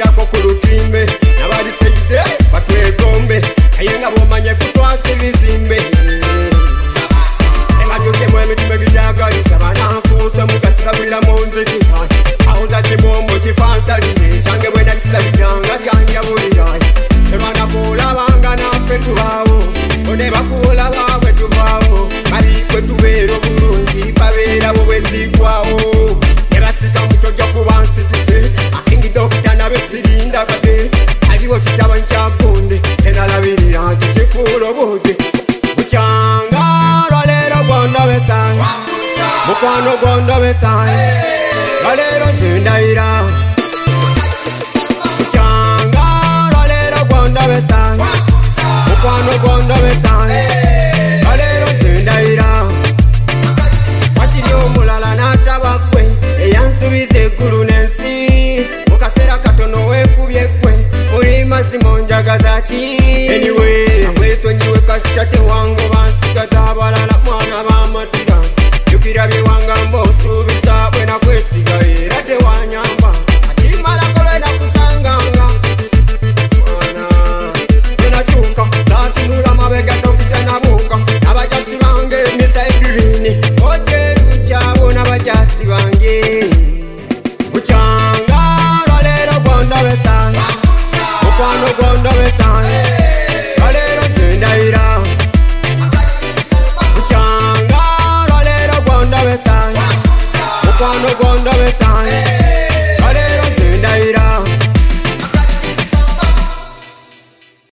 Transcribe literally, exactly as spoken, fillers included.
bakwirako ku lutimbe n'abalisekise batwegombe naye nga bwomanye futwasa ebizimbe engatutemu emitima egityagalisa bananfuuse mugatikabulira mu nzikisa awuzatimu mu kifansaline kyange bwena kisabitanga kyanjabulira erwana kuulabanga naffe tubaawo one bakuula baabwe tuvaawo bali kwe tubeera obulungi babeerawo bwesigwawo ebasika mutojja kuba nsitise akingi dokita nabesirinda kate aliwo kitaba nkyagonde enalabirira nti kifuula obuugi bukyanga lwaleero gwondobesanga mukwano gwondobesanga lwaleero nze ndayira bukyanga lwaleero gwondobesanga mukwano gwondobesanga lwaleero nze ndayira wakiri omulala n'atabakwe eyansubiza eggulu n'ensi mu kaseera katono weekubye ggwe muli mazima onjagaza ki anyway amwesonyiwe kasita tewangoba nsigaza abalala mwana b'amatira jukira byewanga mb'osuubiza bwe nakwesiga era tewanyamba atimalako lwe nakusanganga mwana bwe nakyuka saatunula mabega dokita nabuuka n'abajasi bange misa egirini ojeru kyabo n'abajasi bange bukyanga lwaleero gwondobesanga mukwano gwondobesanga lwaleero nze ndayira bukyanga lwaleero gwondobesanga mukwano gwondobesanga